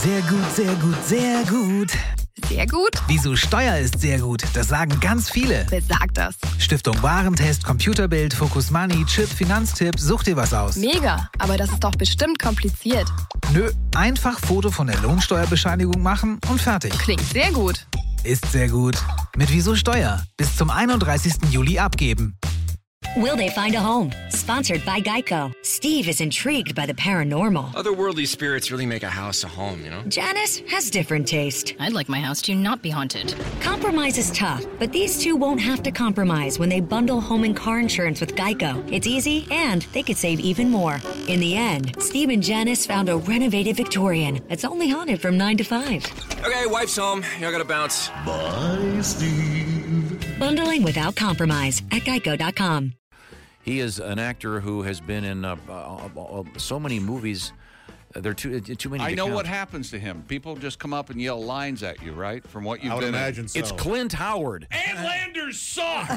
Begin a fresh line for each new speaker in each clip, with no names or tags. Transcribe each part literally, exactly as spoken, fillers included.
Sehr gut, sehr gut, sehr gut.
Sehr gut?
Wieso Steuer ist sehr gut, das sagen ganz viele.
Wer sagt das?
Stiftung Warentest, Computerbild, Focus Money, Chip, Finanztipp, such dir was aus.
Mega, aber das ist doch bestimmt kompliziert.
Nö, einfach Foto von der Lohnsteuerbescheinigung machen und fertig.
Klingt sehr gut.
Ist sehr gut. Mit Wieso Steuer. Bis zum einunddreißigsten Juli abgeben.
Will they find a home? Sponsored by Geico. Steve is intrigued by the paranormal.
Otherworldly spirits really make a house a home, you know?
Janice has different taste.
I'd like my house to not be haunted.
Compromise is tough, but these two won't have to compromise when they bundle home and car insurance with Geico. It's easy, and they could save even more. In the end, Steve and Janice found a renovated Victorian that's only haunted from nine to five.
Okay, wife's home. I gotta bounce.
Bye, Steve.
Bundling without compromise at geico dot com.
He is an actor who has been in uh, uh, uh, so many movies. Uh, there are too, uh, too many
I
to
know
count.
what happens to him. People just come up and yell lines at you, right? From what you've
I would
been
imagine so.
It's Clint Howard.
And Landers suck!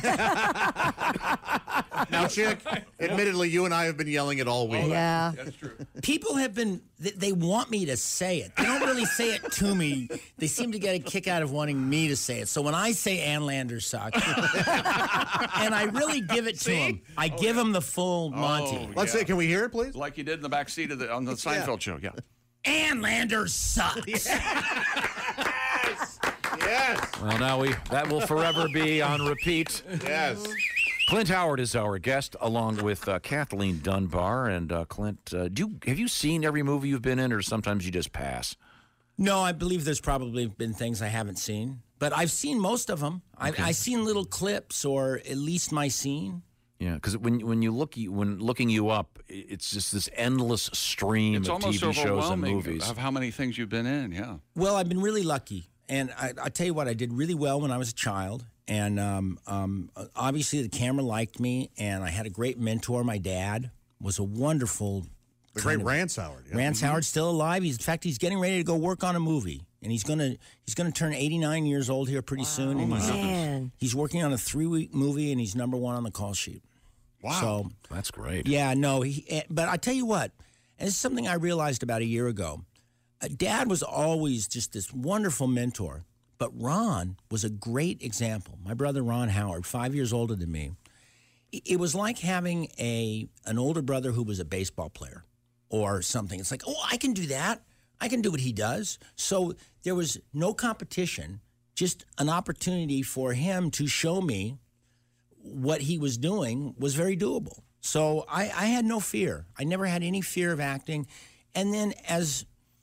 Now, Chick, admittedly, you and I have been yelling it all week.
Yeah.
That's true.
People have been, they, they want me to say it. They don't really say it to me. They seem to get a kick out of wanting me to say it. So when I say Ann Landers sucks, and I really give it to him, I
Oh,
give
yeah.
him the full Monty.
Oh,
Let's
yeah.
say, can we hear it, please?
Like you did in the back seat of the on the Seinfeld show, yeah.
Ann Landers sucks.
Yes.
Well, now we that will forever be on repeat.
Yes.
Clint Howard is our guest, along with uh, Kathleen Dunbar. And uh, Clint, uh, do you, have you seen every movie you've been in, or sometimes you just pass?
No, I believe there's probably been things I haven't seen, but I've seen most of them.
Okay.
I've, I've seen little clips, or at least my scene.
Yeah, because when when you look when looking you up, it's just this endless stream
It's
of T
almost
V shows and
overwhelming
movies.
of how many things you've been in, yeah.
Well, I've been really lucky. And I, I tell you what, I did really well when I was a child. And um, um, obviously the camera liked me, and I had a great mentor. My dad was a wonderful...
The great
kind of-
Rance Howard. Yeah.
Rance Howard's still alive. He's, in fact, he's getting ready to go work on a movie. And he's going to he's gonna turn eighty-nine years old here pretty soon. And he's, he's, he's working on a three-week movie, and he's number one on the call sheet.
Wow.
So,
That's great.
yeah, no, he, eh, but I tell you what, and this is something I realized about a year ago. Uh, Dad was always just this wonderful mentor, but Ron was a great example. My brother Ron Howard, five years older than me. It, it was like having a an older brother who was a baseball player or something. It's like, oh, I can do that. I can do what he does. So there was no competition, just an opportunity for him to show me what he was doing was very doable. So I, I had no fear. I never had any fear of acting. And then as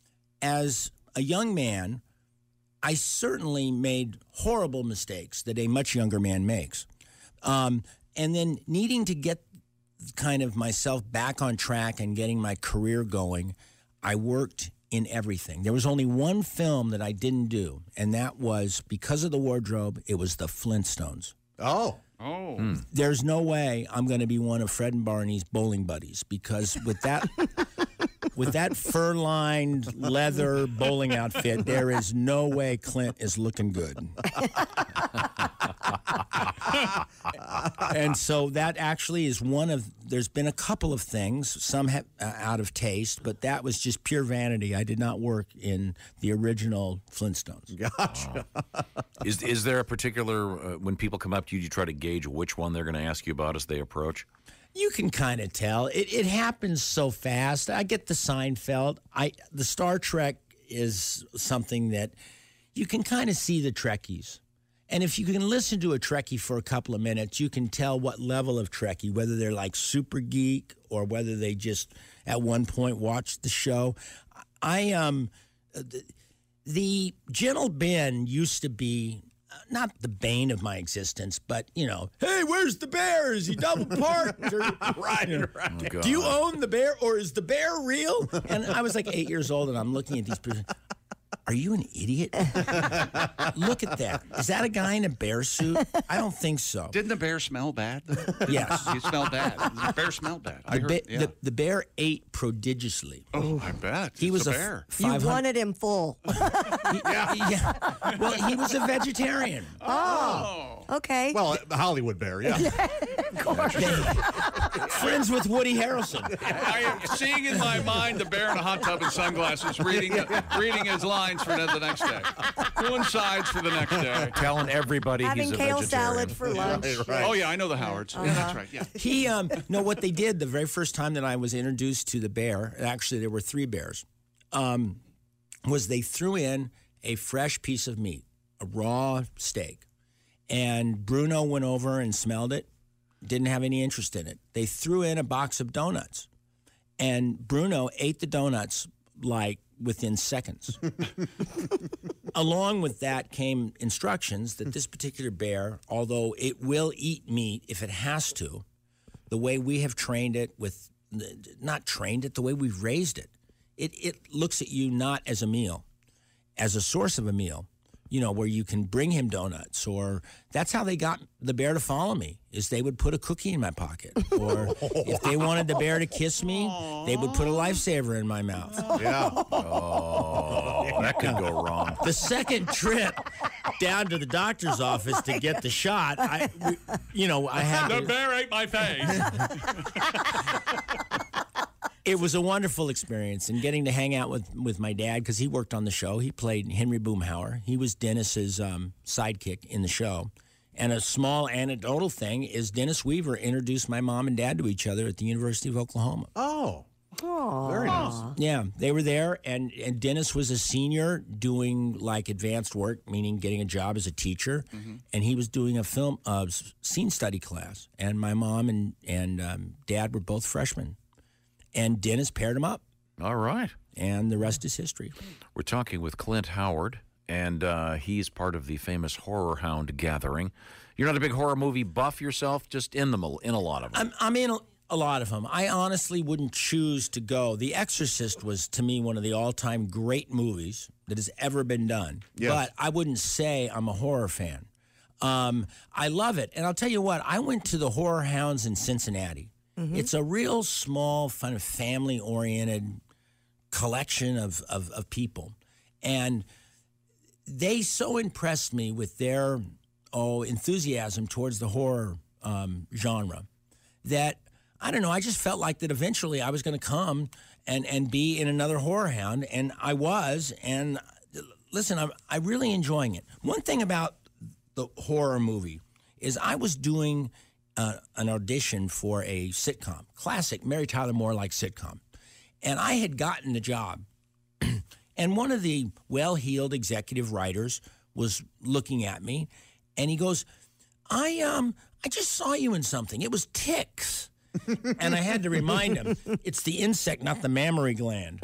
as a young man, I certainly made horrible mistakes that a much younger man makes. Um, and then needing to get kind of myself back on track and getting my career going, I worked in everything. There was only one film that I didn't do, and that was, because of the wardrobe, it was The Flintstones.
Oh.
Oh.
Hmm.
There's no way I'm going to be one of Fred and Barney's bowling buddies, because with that with that fur-lined leather bowling outfit, there is no way Clint is looking good. And so that actually is one of, there's been a couple of things, some have, uh, out of taste, but that was just pure vanity. I did not work in the original Flintstones.
Gotcha.
Is is there a particular uh, when people come up to you, you try to gauge which one they're going to ask you about as they approach?
You can kind of tell. It, it happens so fast. I get the Seinfeld. I the Star Trek is something that you can kind of see the Trekkies. And if you can listen to a Trekkie for a couple of minutes, you can tell what level of Trekkie, whether they're like super geek or whether they just at one point watched the show. I um the, the Gentle Ben used to be not the bane of my existence, but, you know, hey, where's the bear? Is he double parked? Or,
Right,
you know,
right.
Oh,
do you own the bear, or is the bear real? And I was like eight years old, and I'm looking at these people. Are you an idiot? Look at that. Is that a guy in a bear suit? I don't think so.
Didn't the bear smell bad? though?
Yes.
It smelled bad. The bear smelled bad. I
The,
heard,
ba-
yeah.
the, the bear ate prodigiously.
oh, I bet.
He
It's
was
a
a f-
bear.
five
You
hundred
wanted him full.
yeah. yeah. Well, he was a vegetarian.
Oh, okay.
Well, the Hollywood Bear, yeah.
course.
Friends with Woody Harrelson.
I am seeing in my mind the bear in a hot tub and sunglasses, reading reading his lines for the next day. Coincides for the next day.
Telling everybody
Having
he's a
kale
vegetarian.
salad for lunch.
Right, right.
Oh, yeah, I know the Howards. Yeah, that's right, yeah.
He, um, no, what they did the very first time that I was introduced to the bear, actually there were three bears, um, was they threw in a fresh piece of meat, a raw steak. And Bruno went over and smelled it, didn't have any interest in it. They threw in a box of donuts. And Bruno ate the donuts like within seconds. Along with that came instructions that this particular bear, although it will eat meat if it has to, the way we have trained it with, not trained it, the way we've raised it, it, it looks at you not as a meal, as a source of a meal, you know, where you can bring him donuts, or that's how they got the bear to follow me, is they would put a cookie in my pocket. Or if they wanted the bear to kiss me, they would put a lifesaver in my mouth.
Yeah.
Oh, that could go wrong.
The second trip down to the doctor's office to get the shot, I, we- you know, I had
The
to,
bear ate my face.
it was a wonderful experience, and getting to hang out with, with my dad, because he worked on the show. He played Henry Boomhauer. He was Dennis's um, sidekick in the show. And a small anecdotal thing is Dennis Weaver introduced my mom and dad to each other at the University of Oklahoma.
Oh. Very nice.
Yeah, they were there, and, and Dennis was a senior doing like advanced work, meaning getting a job as a teacher, and he was doing a film uh, scene study class. And my mom and and um, dad were both freshmen, and Dennis paired them up,
All right.
and the rest is history.
We're talking with Clint Howard, and uh, he's part of the famous Horror Hound gathering. You're not a big horror movie buff yourself, just in them, a- in a lot of them.
I'm I'm in a, a lot of them. I honestly wouldn't choose to go. The Exorcist was to me one of the all-time great movies that has ever been done.
Yes.
But I wouldn't say I'm a horror fan. Um, I love it, and I'll tell you what. I went to the Horror Hounds in Cincinnati. It's a real small, kind of family-oriented collection of, of, of people. And they so impressed me with their oh enthusiasm towards the horror um, genre that, I don't know, I just felt like that eventually I was going to come and, and be in another Horror Hound, and I was. And listen, I'm, I'm really enjoying it. One thing about the horror movie is I was doing uh, an audition for a sitcom, classic Mary Tyler Moore-like sitcom. And I had gotten the job. And one of the well-heeled executive writers was looking at me, and he goes, I um, I just saw you in something. It was ticks. And I had to remind him, it's the insect, not the mammary gland.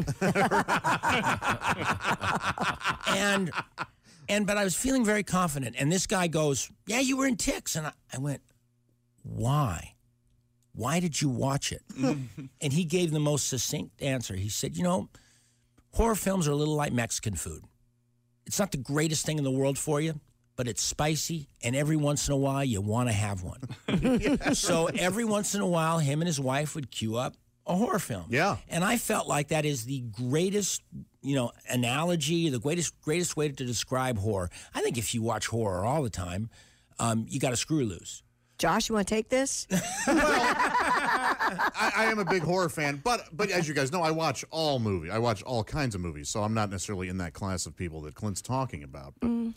and and but I was feeling very confident. And this guy goes, yeah, you were in ticks. And I, I went, why? Why did you watch it? And he gave the most succinct answer. He said, you know, horror films are a little like Mexican food. It's not the greatest thing in the world for you, but it's spicy, and every once in a while you want to have one. So every once in a while, him and his wife would queue up a horror film.
Yeah.
And I felt like that is the greatest, you know, analogy, the greatest greatest way to describe horror. I think if you watch horror all the time, um, you got to screw loose.
Josh, you want to take this?
I, I am a big horror fan, but but as you guys know, I watch all movies. I watch all kinds of movies, so I'm not necessarily in that class of people that Clint's talking about.
Mm.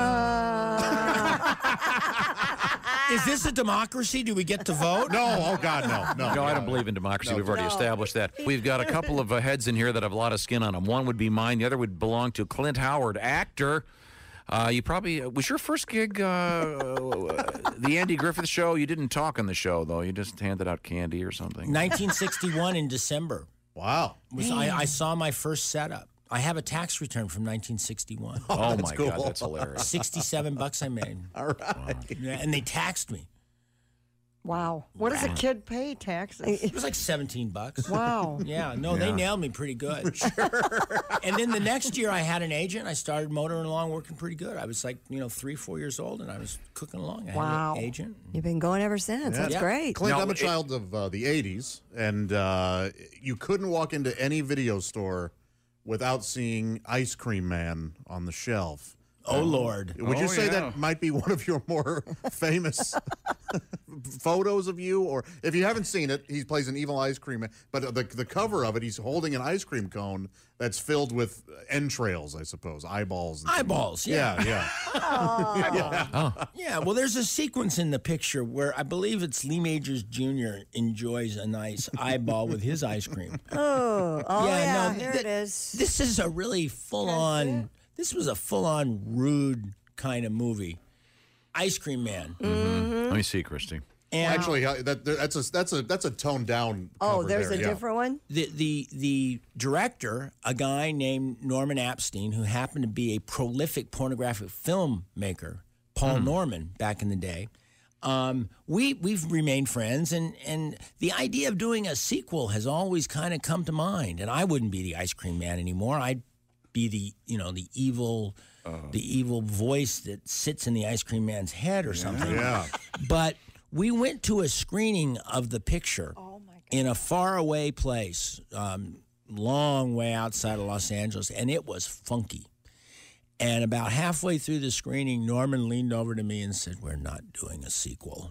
Is this a democracy? Do we get to vote?
No, oh God, no, no.
No, I don't believe in democracy.
No.
We've already
No.
established that. We've got a couple of uh, heads in here that have a lot of skin on them. One would be mine. The other would belong to Clint Howard, actor. Uh, you probably uh, was your first gig uh, the Andy Griffith Show. You didn't talk on the show though. You just handed out candy or something.
nineteen sixty-one in December.
Wow.
Was I, I saw my first setup. I have a tax return from nineteen sixty-one.
Oh,
that's
my
cool.
God, that's hilarious.
sixty-seven bucks I made.
All right.
Yeah, and they taxed me.
Wow. What does a kid pay taxes?
It was like seventeen bucks.
Wow.
Yeah, no, they nailed me pretty good. Sure. And then the next year I had an agent. I started motoring along, working pretty good. I was like, you know, three, four years old, and I was cooking along. I
Wow.
had an agent.
You've been going ever since.
Yeah.
That's
Yeah.
great.
Clint,
No,
I'm a
it-
child of uh, the eighties, and uh, you couldn't walk into any video store without seeing Ice Cream Man on the shelf.
Oh, Lord.
Would you
Oh,
say
yeah.
that might be one of your more famous photos of you, or if you haven't seen it, he plays an evil ice cream man. But the the cover of it, he's holding an ice cream cone that's filled with entrails, I suppose, eyeballs. And
Eyeballs,
things.
yeah.
yeah, yeah.
yeah.
Oh.
Yeah, well, there's a sequence in the picture where I believe it's Lee Majors Junior enjoys a nice eyeball with his ice cream.
Oh, oh yeah,
no,
there
th-
it is.
This is a really full-on, this was a full-on rude kind of movie. Ice Cream Man.
Mm-hmm. Let me see, Christy.
And
Actually, uh, that that's a that's a that's a toned down.
Oh,
cover
there's
there,
a
yeah.
different one?
the, the, the director, a guy named Norman Epstein, who happened to be a prolific pornographic filmmaker, Paul Norman, back in the day, um, we, we've remained friends, and, and the idea of doing a sequel has always kind of come to mind. And I wouldn't be the Ice Cream Man anymore. I'd be the, you know, the evil... the evil voice that sits in the Ice Cream Man's head or something.
Yeah.
But we went to a screening of the picture
Oh, my God.
in a faraway place, um, long way outside of Los Angeles, and it was funky. And about halfway through the screening, Norman leaned over to me and said, "We're not doing a sequel."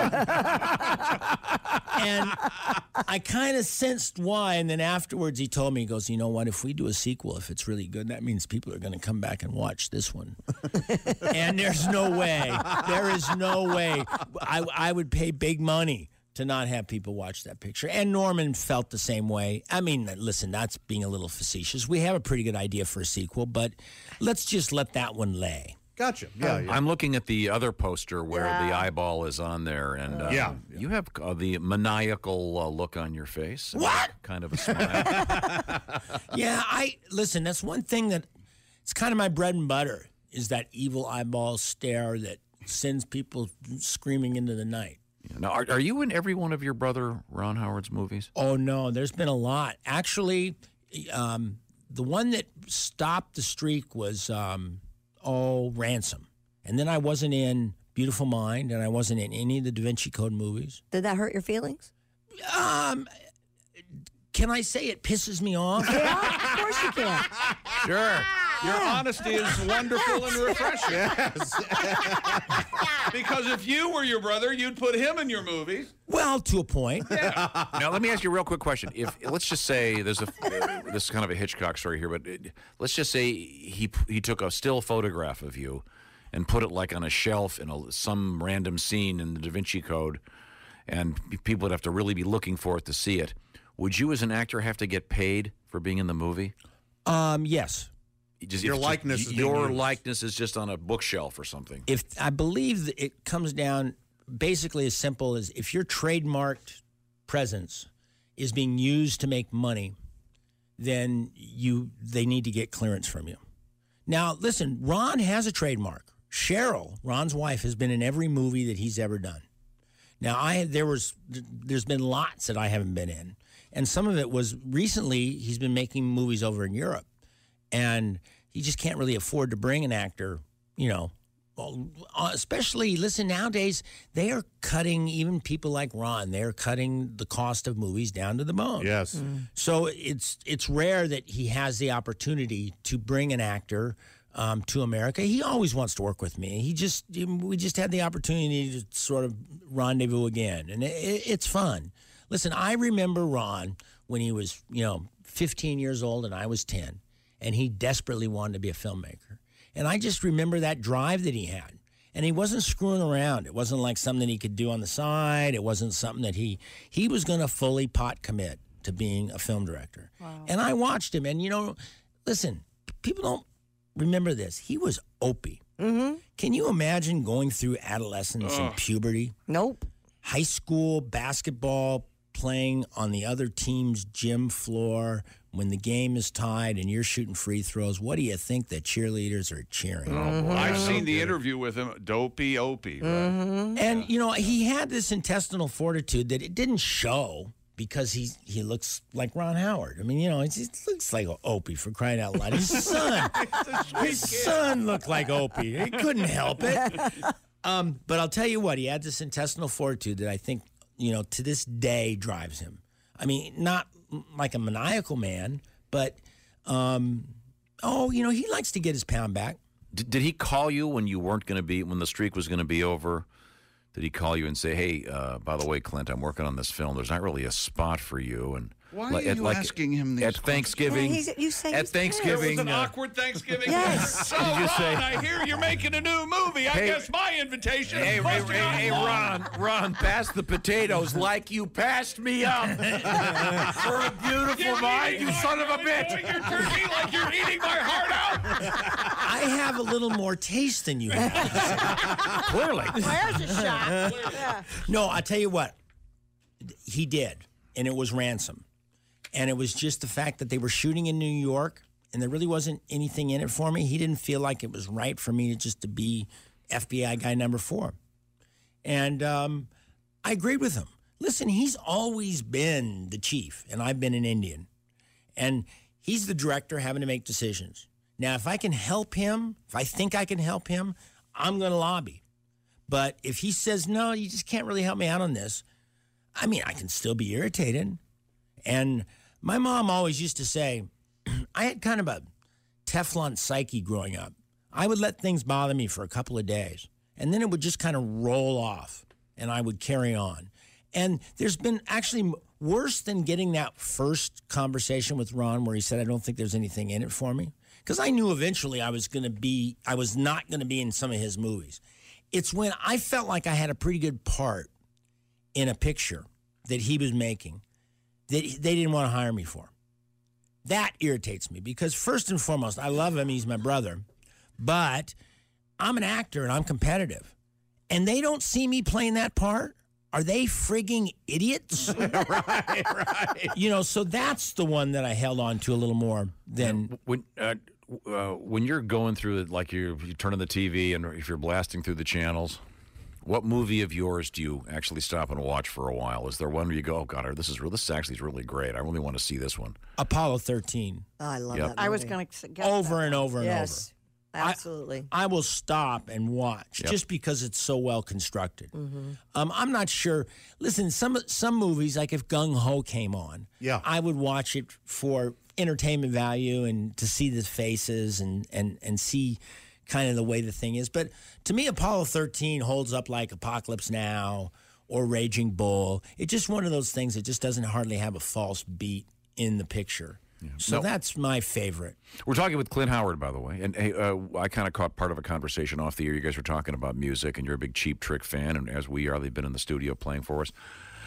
And I kind of sensed why. And then afterwards, he told me, he goes, "You know what? If we do a sequel, if it's really good, that means people are going to come back and watch this one." And there's no way. There is no way. I, I would pay big money to not have people watch that picture. And Norman felt the same way. I mean, listen, that's being a little facetious. We have a pretty good idea for a sequel, but let's just let that one lay.
Gotcha. Yeah, yeah.
I'm looking at the other poster where
Yeah.
the eyeball is on there, and uh,
Yeah.
you have uh, the maniacal uh, look on your face.
What?
Kind of a smile.
Yeah, I listen, that's one thing that it's kind of my bread and butter is that evil eyeball stare that sends people screaming into the night.
Now, are, are you in every one of your brother Ron Howard's movies?
Oh, no, there's been a lot. Actually, um, the one that stopped the streak was, um, oh, Ransom. And then I wasn't in Beautiful Mind, and I wasn't in any of the Da Vinci Code movies.
Did that hurt your feelings?
Um, can I say it pisses me off?
Yeah, of course you can.
Sure.
Your honesty is wonderful and refreshing. Because if you were your brother, you'd put him in your movies.
Well, to a point.
Now, let me ask you a real quick question. If let's just say there's a uh, this is kind of a Hitchcock story here, but uh, let's just say he he took a still photograph of you and put it like on a shelf in a, some random scene in the Da Vinci Code, and people would have to really be looking for it to see it. Would you, as an actor, have to get paid for being in the movie?
Um, yes.
Just,
Your
if
likeness
just,
is being
your
used.
likeness is just on a bookshelf or something.
If I believe that it comes down basically as simple as if your trademarked presence is being used to make money, then you they need to get clearance from you. Now, listen, Ron has a trademark. Cheryl, Ron's wife, has been in every movie that he's ever done. Now, I there was there's been lots that I haven't been in, and some of it was recently. He's been making movies over in Europe, and he just can't really afford to bring an actor, you know. Well, especially, listen, nowadays, they are cutting, even people like Ron, they're cutting the cost of movies down to the bone.
Yes.
So it's it's rare that he has the opportunity to bring an actor um, to America. He always wants to work with me. He just we just had the opportunity to sort of rendezvous again, and it, it's fun. Listen, I remember Ron when he was, you know, fifteen years old and I was ten, and he desperately wanted to be a filmmaker. And I just remember that drive that he had. And he wasn't screwing around. It wasn't like something he could do on the side. It wasn't something that he he was going to fully pot commit to being a film director. Wow. And I watched him. And, you know, listen, people don't remember this. He was Opie.
Mm-hmm.
Can you imagine going through adolescence
Ugh.
and puberty?
Nope.
High school basketball, playing on the other team's gym floor when the game is tied and you're shooting free throws. What do you think the cheerleaders are cheering?
Oh, I've seen the interview with him. Dopey Opie. Right?
Mm-hmm.
And, you know, he had this intestinal fortitude that it didn't show because he he looks like Ron Howard. I mean, you know, he looks like Opie, for crying out loud. His son, his son looked like Opie. He couldn't help it. Um, but I'll tell you what, he had this intestinal fortitude that I think, you know, to this day drives him. I mean, not like a maniacal man, but, um, oh, you know, he likes to get his pound back.
Did, did he call you when you weren't going to be, when the streak was going to be over, Did he call you and say, "Hey, uh, by the way, Clint, I'm working on this film. There's not really a spot for you." And
Why
like,
are
at,
you
like,
asking him these
at Thanksgiving?
Yeah, he's- you say
at
he's
Thanksgiving,
It was an
uh,
awkward Thanksgiving.
Yes.
So,
Did you
Ron,
say-
I hear you're making a new movie. I
Hey-
guess my invitation
Hey,
is
hey,
busted
hey,
out
hey,
of
Ron, Ron, pass the potatoes like you passed me up for a beautiful
You're
mind,
eating
you
my-
son of a
you're
bitch.
doing your turkey like you're eating my heart out.
I have a little more taste than you have.
Clearly.
There's a shot. Yeah.
No, I tell you what, he did, and it was Ransom. And it was just the fact that they were shooting in New York, and there really wasn't anything in it for me. He didn't feel like it was right for me to just to be F B I guy number four. And um, I agreed with him. Listen, he's always been the chief, and I've been an Indian. And he's the director having to make decisions. Now, if I can help him, if I think I can help him, I'm going to lobby. But if he says, no, you just can't really help me out on this, I mean, I can still be irritated. And my mom always used to say, I had kind of a Teflon psyche growing up. I would let things bother me for a couple of days, and then it would just kind of roll off, and I would carry on. And there's been actually worse than getting that first conversation with Ron where he said, I don't think there's anything in it for me. Because I knew eventually I was going to be, I was not going to be in some of his movies. It's when I felt like I had a pretty good part in a picture that he was making that they didn't want to hire me for. That irritates me because first and foremost, I love him. He's my brother. But I'm an actor and I'm competitive. And they don't see me playing that part. Are they frigging idiots?
right, right.
You know, so that's the one that I held on to a little more than...
When, uh, uh, when you're going through it, like you're, you turn on the T V and if you're blasting through the channels, what movie of yours do you actually stop and watch for a while? Is there one where you go, oh, God, this is real, this actually is really great. I really want to see this one.
Apollo thirteen.
Oh, I love
Yep.
that movie.
I was going to get
Over
that
and
one.
over and
Yes,
I-
absolutely.
I will stop and watch
Yep.
just because it's so well constructed.
Mm-hmm.
Um, I'm not sure. Listen, some some movies, like if Gung Ho came on,
Yeah.
I would watch it for entertainment value and to see the faces and and and see kind of the way the thing is. But to me, Apollo thirteen holds up like Apocalypse Now or Raging Bull. It's just one of those things that just doesn't hardly have a false beat in the picture. So
No.
that's my favorite.
We're talking with Clint Howard, by the way. And hey, uh, I kind of caught part of a conversation off the air. You guys were talking about music, and you're a big Cheap Trick fan, and as we are, they've been in the studio playing for us.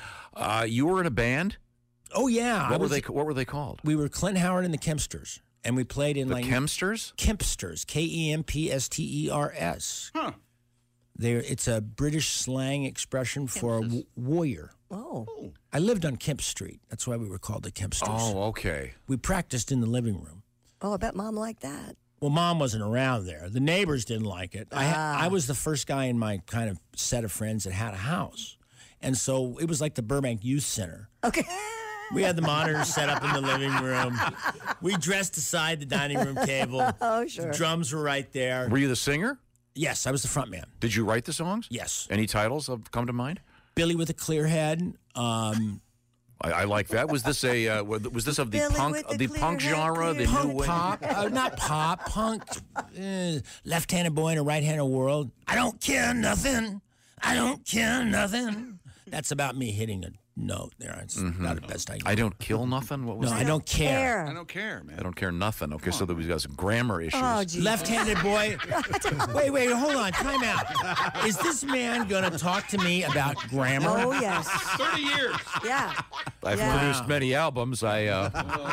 Uh, you were in a band?
Oh, yeah. I
What were
was-
they What were they called?
We were Clint Howard and the Kempsters, and we played in
The
like
Kempsters?
Kempsters, K E M P S T E R S.
Huh.
There, it's a British slang expression for a w- warrior.
Oh.
I lived on Kemp Street. That's why we were called the Kempsters.
Oh, okay.
We practiced in the living room.
Oh, I bet Mom liked that.
Well, Mom wasn't around there. The neighbors didn't like it. I, I was the first guy in my kind of set of friends that had a house. And so it was like the Burbank Youth Center.
Okay.
We had the monitors set up in the living room. We dressed aside the dining room table.
Oh, sure.
The drums were right there.
Were you the singer?
Yes, I was the front man.
Did you write the songs?
Yes.
Any titles have come to mind?
Billy with a clear head. Um,
I, I like that. Was this a uh, was this of the
Billy
punk
with
of
the
the punk
clear head,
genre? The
clear
new
punk
wave?
pop, uh, not pop, punk. Uh, left-handed boy in a right-handed world. I don't care nothing. I don't care nothing. That's about me hitting a note there. It's not the best I can.
I don't kill nothing. What was
No,
that?
I don't care.
I don't care, man.
I don't care nothing. Okay, so there was some grammar issues.
Oh, geez.
Left-handed boy. Wait, wait, hold on. Time out. Is this man going to talk to me about grammar?
Oh, yes.
thirty years.
Yeah.
I've
Yeah.
produced many albums. I uh,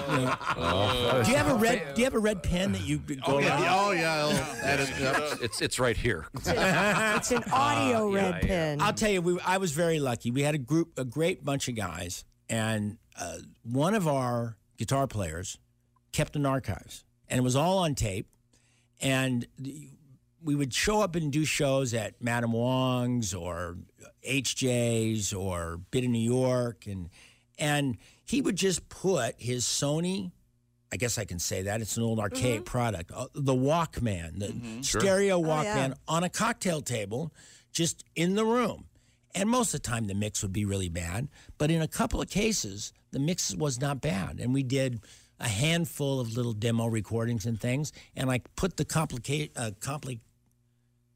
Do you have a red? Do you have a red pen that you go
Oh,
around?
yeah. Oh, yeah. I'll edit, yep.
it's it's right here.
It's an audio
Uh, yeah,
red
yeah.
pen.
I'll tell you, we, I was very lucky. We had a group, a great bunch of guys, and uh, one of our guitar players kept an archives, and it was all on tape. And the, we would show up and do shows at Madame Wong's or H J's or Bit of New York, and and he would just put his Sony. I guess I can say that. It's an old archaic product. Uh, the Walkman, the stereo Walkman
yeah.
on a cocktail table, just in the room. And most of the time, the mix would be really bad. But in a couple of cases, the mix was not bad. And we did a handful of little demo recordings and things. And I put the complicate, uh, compli-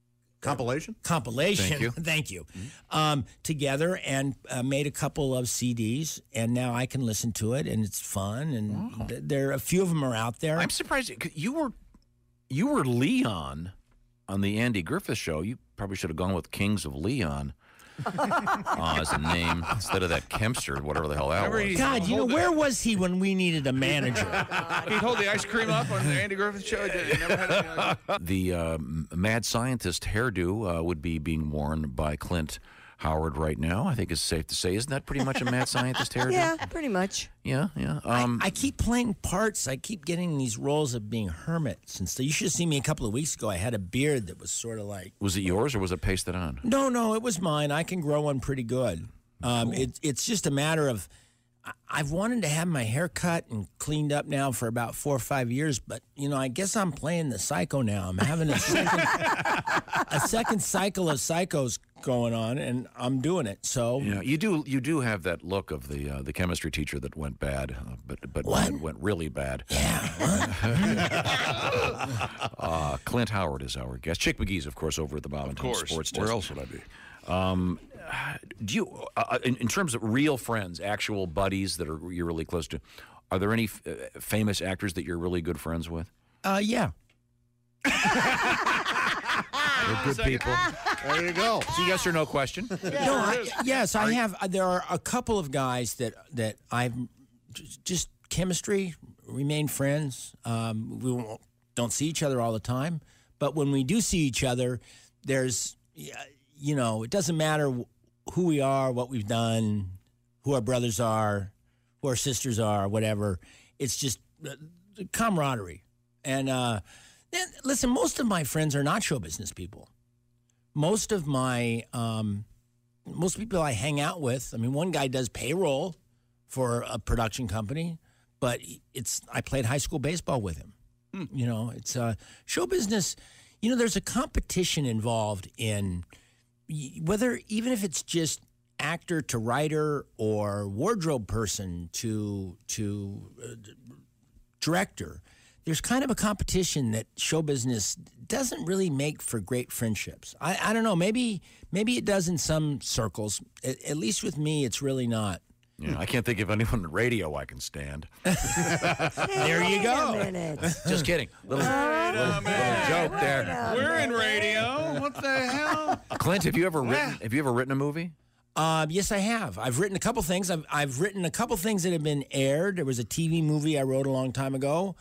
Compilation?
compilation.
Thank you.
Thank you. Um, together and uh, made a couple of C Ds, and now I can listen to it, and it's fun. And th- there, a few of them are out there.
I'm surprised 'cause you were you were Leon on the Andy Griffith Show. You probably should have gone with Kings of Leon uh, as a name instead of that Kempster, whatever the hell that
Remember
was.
he-
God, you know,
Hold it.
where was he when we needed a manager?
He'd hold the ice cream up on the Andy Griffith Show. He never had any, uh,
The uh, mad scientist hairdo uh, would be being worn by Clint Howard right now. I think it's safe to say. Isn't that pretty much a mad scientist hairdo?
Yeah, pretty much.
Yeah, yeah. Um,
I keep playing parts. I keep getting these roles of being hermits. And so you should have seen me a couple of weeks ago. I had a beard that was sort of like.
was it yours or was it pasted on?
No, no, it was mine. I can grow one pretty good. Um, it, it's just a matter of. I- I've wanted to have my hair cut and cleaned up now for about four or five years, but you know, I guess I'm playing the psycho now. I'm having a second, a second cycle of psychos going on, and I'm doing it. So
Yeah, you do. You do have that look of the uh, the chemistry teacher that went bad, uh, but but
What?
went, went really bad.
yeah,
Uh, Clint Howard is our guest. Chick McGee's, of course, over at the Bob and
of
Tom
course.
Sports
Where
Desk.
else would I be?
Um, do you, uh, in, in terms of real friends, actual buddies that are you're really close to, are there any f- uh, famous actors that you're really good friends with?
uh, yeah.
They're good people.
There you go.
It's a yes or no question.
No, I, yes, I have. uh, There are a couple of guys that that I've j- just chemistry, remain friends. Um, we won't, don't see each other all the time, but when we do see each other, there's, yeah, you know, it doesn't matter wh- who we are, what we've done, who our brothers are, who our sisters are, whatever. It's just uh, the camaraderie. And uh, then, listen, most of my friends are not show business people. Most of my, um, most people I hang out with, I mean, one guy does payroll for a production company, but it's, I played high school baseball with him. You know, it's uh, show business, you know, there's a competition involved in y- whether, even if it's just actor to writer or wardrobe person to, to uh, d- director, there's kind of a competition that show business doesn't really make for great friendships. I, I don't know. Maybe maybe it does in some circles. At, at least with me, it's really not.
Yeah, I can't think of anyone in radio I can stand.
There you go.
Wait a minute.
Just kidding. Little, little, little joke there.
We're in radio. What the hell?
Clint, have you ever written? Have you ever written a movie?
Um, yes, I have. I've written a couple things. I've, I've written a couple things that have been aired. There was a T V movie I wrote a long time ago.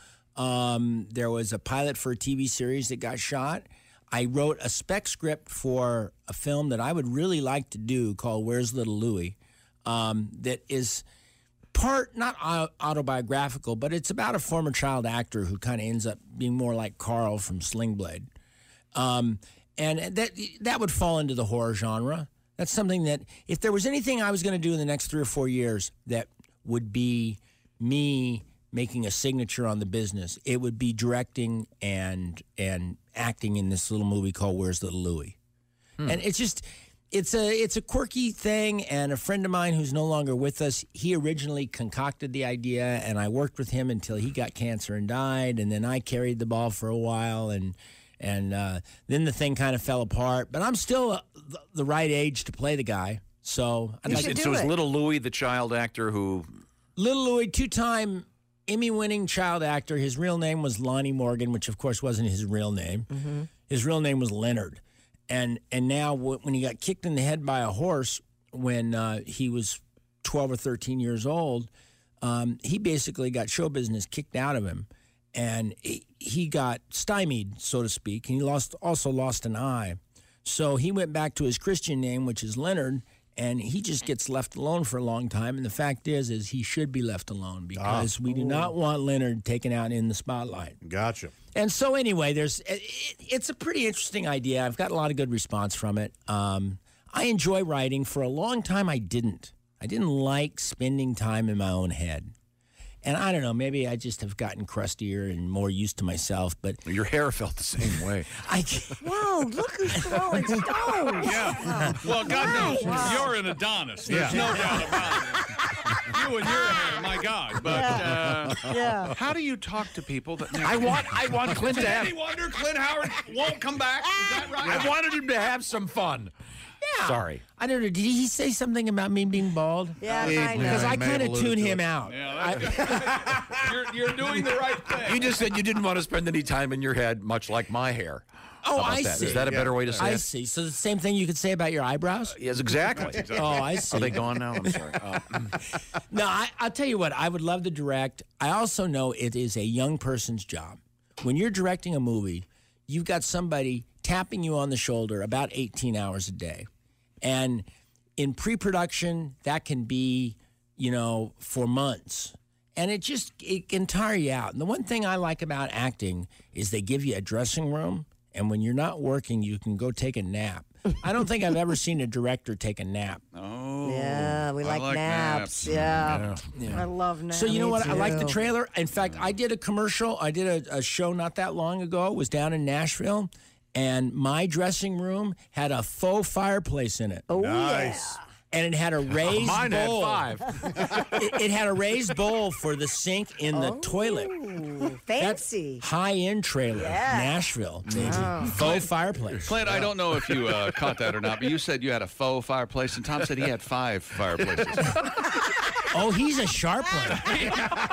Um, there was a pilot for a T V series that got shot. I wrote a spec script for a film that I would really like to do called Where's Little Louie, um, that is part, not au- autobiographical, but it's about a former child actor who kind of ends up being more like Carl from Sling Blade. Um, and that that would fall into the horror genre. That's something that, if there was anything I was going to do in the next three or four years that would be me making a signature on the business, it would be directing and and acting in this little movie called Where's Little Louie.
Hmm.
And it's just, it's a it's a quirky thing, and a friend of mine who's no longer with us, he originally concocted the idea, and I worked with him until he got cancer and died, and then I carried the ball for a while, and and uh, then the thing kind of fell apart. But I'm still uh, the, the right age to play the guy, so I'd
You
like
should
to
do
So is
it.
Little Louie the child actor who?
Little Louie, two-time Emmy-winning child actor. His real name was Lonnie Morgan, which of course wasn't his real name.
Mm-hmm.
His real name was Leonard, and and now w- when he got kicked in the head by a horse when uh, he was twelve or thirteen years old, um, he basically got show business kicked out of him, and he, he got stymied, so to speak, and he lost also lost an eye. So he went back to his Christian name, which is Leonard, and he just gets left alone for a long time. And the fact is, is he should be left alone because we do not want Leonard taken out in the spotlight.
Gotcha.
And so anyway, there's it, it's a pretty interesting idea. I've got a lot of good response from it. Um, I enjoy writing. For a long time, I didn't. I didn't like spending time in my own head. And I don't know, maybe I just have gotten crustier and more used to myself, but
Your hair felt the same way.
I
Whoa, look who's throwing stones.
Yeah. Well, God knows, you're an Adonis. There's no doubt about it. You and your hair, my God. But uh,
Yeah.
how do you talk to people that never...
I want, I want Clint to have.
Any wonder Clint Howard won't come back? Is that right?
I wanted him to have some fun.
Yeah.
Sorry.
I don't know. Did he say something about me being bald?
Yeah,
He-
I know.
Because I
may have
kind of
alluded
tune
to
him
it.
out.
Yeah, that's- you're, you're doing the right thing.
You just said you didn't want to spend any time in your head, much like my hair.
Oh,
How about
I
that?
see.
Is that a better way to say
I
it?
see. So the same thing you could say about your eyebrows?
Yes, exactly.
Oh, I see.
Are they gone now? I'm sorry. Oh.
No, I, I'll tell you what, I would love to direct. I also know it is a young person's job. When you're directing a movie, you've got somebody tapping you on the shoulder about eighteen hours a day. And in pre-production, that can be, you know, for months. And it just, it can tire you out. And the one thing I like about acting is they give you a dressing room, and when you're not working, you can go take a nap. I don't think I've ever seen a director take a nap.
Oh,
Yeah, we
I
like,
like
naps.
naps.
Yeah.
Yeah.
I love naps.
So you know what? I like the
too.
trailer. In fact, I did a commercial. I did a, a show not that long ago. It was down in Nashville, and my dressing room had a faux fireplace in it.
Oh,
Nice.
And it had a raised
Mine had
bowl.
five.
It, it had a raised bowl for the sink in the toilet.
Ooh, fancy.
High-end trailer,
Yeah.
Nashville. Faux fireplace.
Clint, I don't know if you uh, caught that or not, but you said you had a faux fireplace, and Tom said he had five fireplaces.
Oh, he's a sharp one.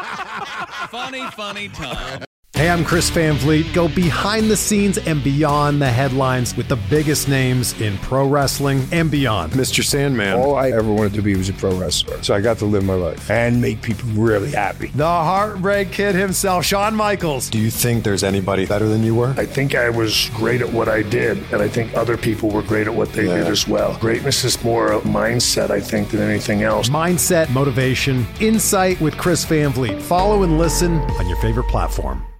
Funny, funny Tom.
Hey, I'm Chris Van Vliet. Go behind the scenes and beyond the headlines with the biggest names in pro wrestling and beyond.
Mister Sandman. All I ever wanted to be was a pro wrestler. So I got to live my life and make people really happy.
The Heartbreak Kid himself, Shawn Michaels. Do you think there's anybody better than you were?
I think I was great at what I did, and I think other people were great at what they
Yeah.
did as well. Greatness is more a mindset, I think, than anything else.
Mindset, motivation, insight with Chris Van Vliet. Follow and listen on your favorite platform.